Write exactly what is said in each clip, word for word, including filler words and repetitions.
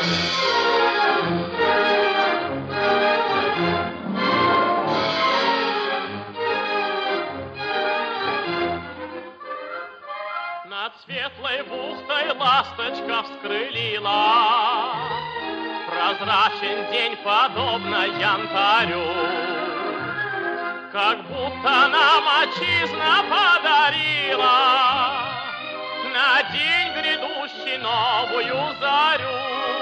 Над светлой бухтой ласточка вскрылила, прозрачен день, подобно янтарю, как будто нам отчизна подарила на день грядущий новую зарю.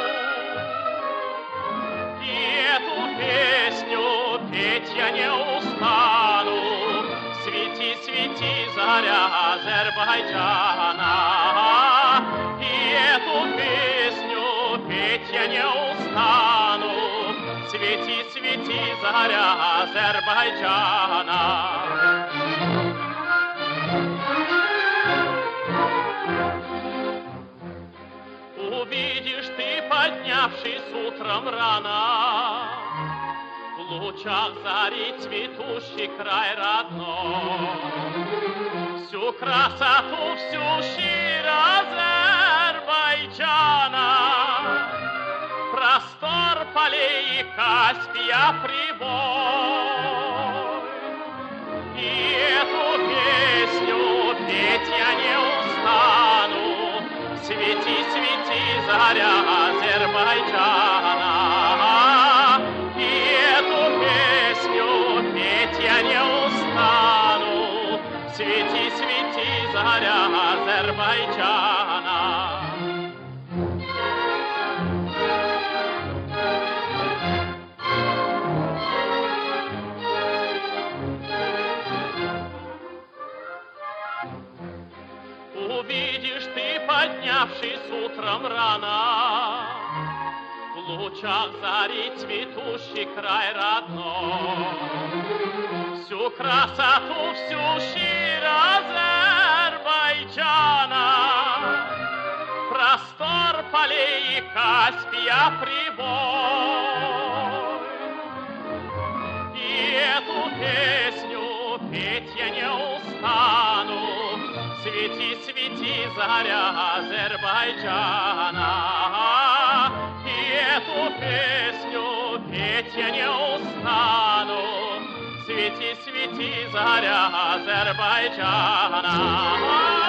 И эту песню петь я не устану. Свети, свети, заря Азербайджана. И эту песню петь я не устану. Свети, свети, заря Азербайджана. Увидишь ты, поднявшись утром рано, в лучах зари цветущий край родной, всю красоту, всю щирь Азербайджана, простор полей и Каспия прибой. И эту песню петь я не устану. Свети, свети, заря Азербайджана. И эту песню петь я не устану. Свети, свети, заря Азербайджана. Увидишь ты, поднявшись утром рано, в лучах зари цветущий край родной, всю красоту, всю щирь Азербайджана, простор полей и Каспия прибой. И эту песню петь я не устану. Свети, свети, заря Азербайджана. И эту песню петь я не устану. Свети, свети, заря Азербайджана.